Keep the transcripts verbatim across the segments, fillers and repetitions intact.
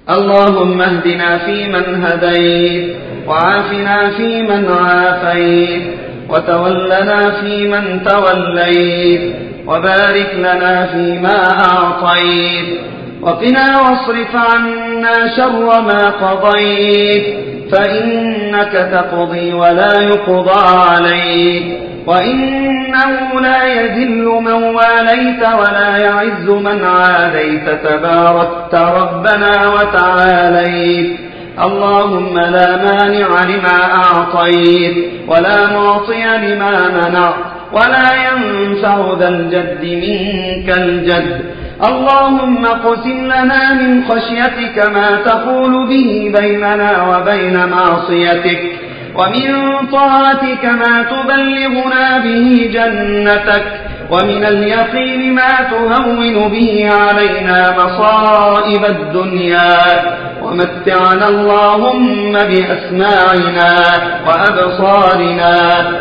اللهم اهدنا فيمن هديت، وعافنا فيمن عافيت، وتولنا فيمن توليت، وبارك لنا فيما أعطيت، وقنا واصرف عنا شر ما قضيت، فإنك تقضي ولا يقضى عليك، وإنه لا يذل من واليت ولا يعز من عاديت، تباركت ربنا وتعاليت. اللهم لا مانع لما أعطيت، ولا معطي لما منعت، ولا ينفع ذا الجد منك الجد. اللهم اقسم لنا من خشيتك ما تحول به بيننا وبين معصيتك، ومن طاعتك ما تبلغنا به جنتك، ومن اليقين ما تهون به علينا مصائب الدنيا، ومتعنا اللهم بأسماعنا وأبصارنا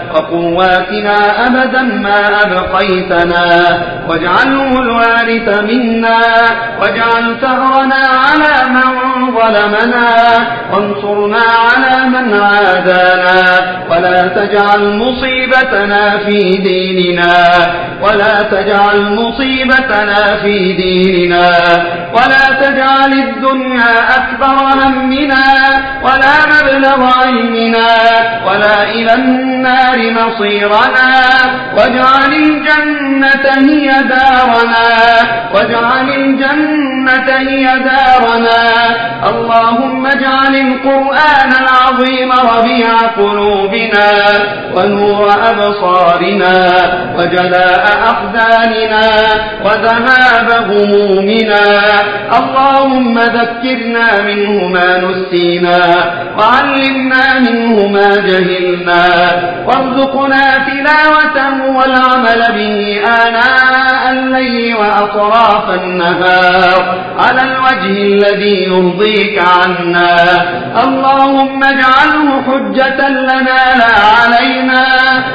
وقواتنا أبدا ما أبقيتنا، واجعله الوارث منا، واجعل ثأرنا على من ظلمنا، وانصرنا على من عادانا، ولا تجعل مصيبتنا في ديننا، ولا تجعل مصيبتنا في ديننا، ولا تجعل الدنيا أكبر همنا، ولا مبلغ علمنا، ولا إلى النار مصيرنا، واجعل الجنة هي دارنا، واجعل الجنة هي دارنا. اللهم اجعل القرآن العظيم ربيع قلوبنا، ونور أبصارنا، وجلاء أحزاننا، وذهاب همومنا. اللهم ذكرنا منه ما نسينا، وعلمنا منه ما جهلنا، وارزقنا تلاوته والعمل به آناء الليل وأطراف النهار على الوجه الذي يرضيك عنا. اللهم اجعله حجة لنا لا علينا،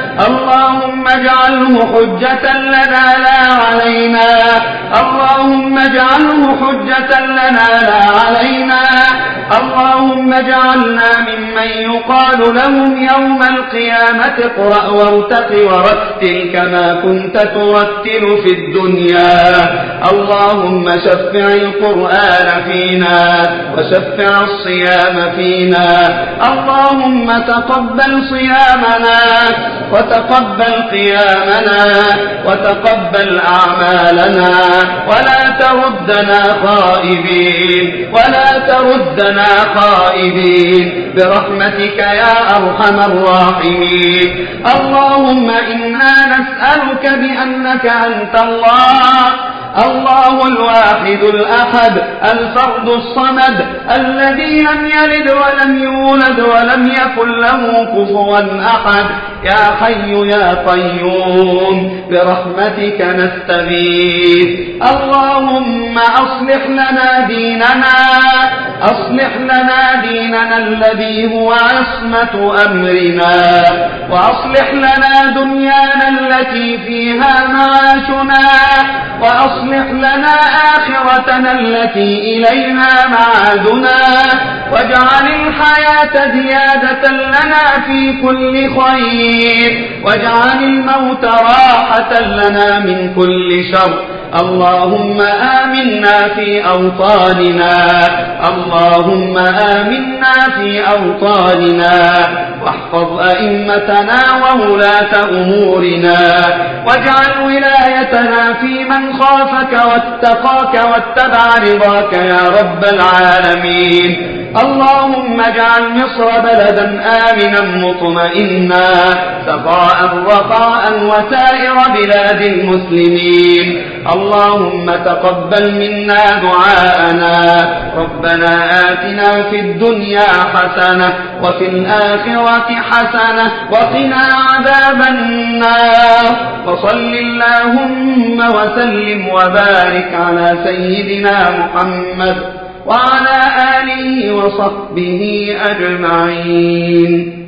اللهم اجعله حجة لنا لا علينا، اللهم اجعله حجة لنا لا علينا. اللهم اجعلنا ممن يقال لهم يوم القيامة اقرأ وارتق ورتل كما كنت ترتل في الدنيا. اللهم شفع القرآن فينا، وشفع الصيام فينا. اللهم تقبل صيامنا، وتقبل قيامنا، وتقبل أعمالنا، ولا تردنا خائبين، ولا تردنا خائبين برحمتك يا أرحم الراحمين. اللهم إنا نسألك بأنك أنت الله، الله الواحد الأحد الفرد الصمد الذي لم يلد ولم يولد ولم يكن له كفوا أحد. يا حي يا قيوم برحمتك نستغيث. اللهم أصلح لنا ديننا، أصلح لنا ديننا الذي هو عصمة أمرنا، وأصلح لنا دنيانا التي فيها معاشنا، وأصلح لنا آخرتنا التي إليها معادنا، واجعل الحياة زيادة لنا في كل خير، واجعل الموت راحة لنا من كل شر. اللهم آمنا في أوطاننا، اللهم آمنا في أوطاننا، واحفظ أئمتنا وولاة أمورنا، واجعل ولايتنا في من خافك واتقاك واتبع رضاك يا رب العالمين. اللهم اجعل مصر بلدا آمنا مطمئنا سخاء رخاء وسائر بلاد المسلمين. اللهم تقبل منا دعاءنا. ربنا آتنا في الدنيا حسنة وفي الآخرة حسنة وقنا عذاب النار. وصل اللهم وسلم وبارك على سيدنا محمد وعلى آله وصحبه أجمعين.